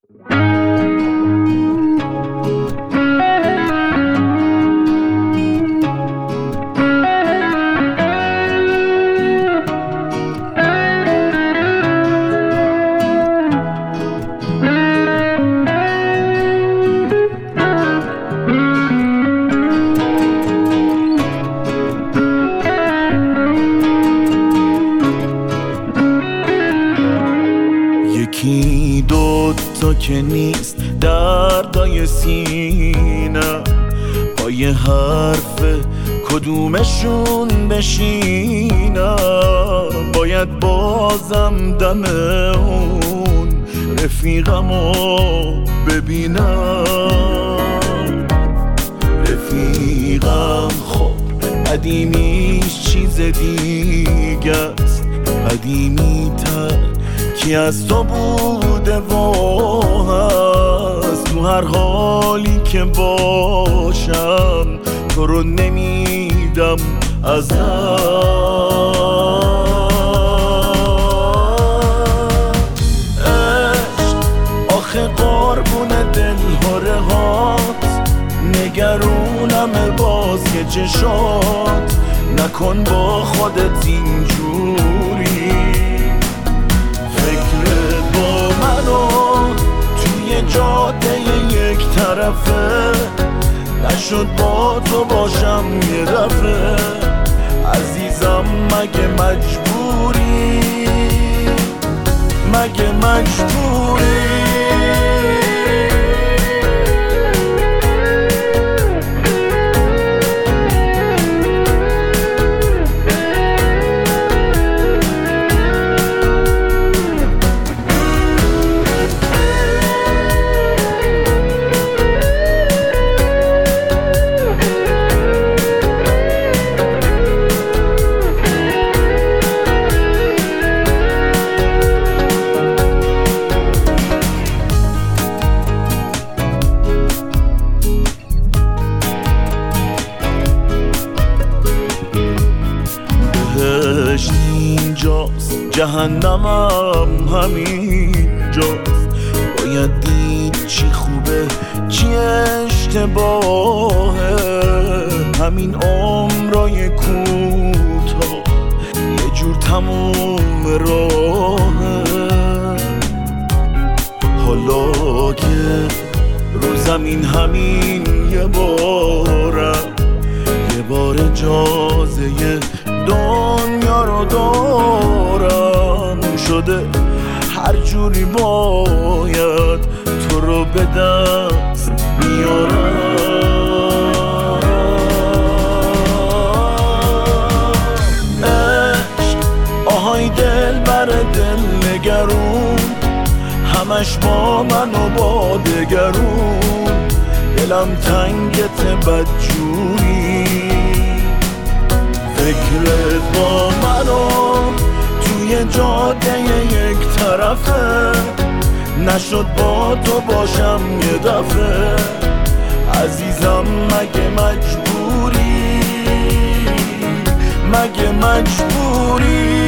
یکی دوتا که نیست دردای سینه، با یه حرف کدومشون بشینم. باید بازم دم اون رفیقمو ببینم. رفیقم خب قدیمیش چیز دیگه است، قدیمی تر کی از تو بوده و هست. تو هر حالی که باشم تو رو نمیدم از عشق. آخه قربون دلهاره هات، نگرونم باز که چشات. نکن با خودت اینجوری، فکرت با منو توی جاده یک طرفه. نشد با تو باشم یه دفعه، عزیزم مگه مجبوری، مگه مجبوری. اینجاست، جهنمم همینجاست. باید دید چی خوبه چی اشتباهه. همین عمرای کوتاه یه جور تموم راهه. حالا که رو زمین همین یه بارم، یه بار اجازه دنیا رو دارم شده. هر جوری باید تو رو به دست بیارم. عشق آهای دل بر دل نگرون، همش با من و با دگرون. دلم تنگت بدجوری، فکرت با منو توی جاده یک طرفه. نشد با تو باشم یه دفعه، عزیزم مگه مجبوری، مگه مجبوری.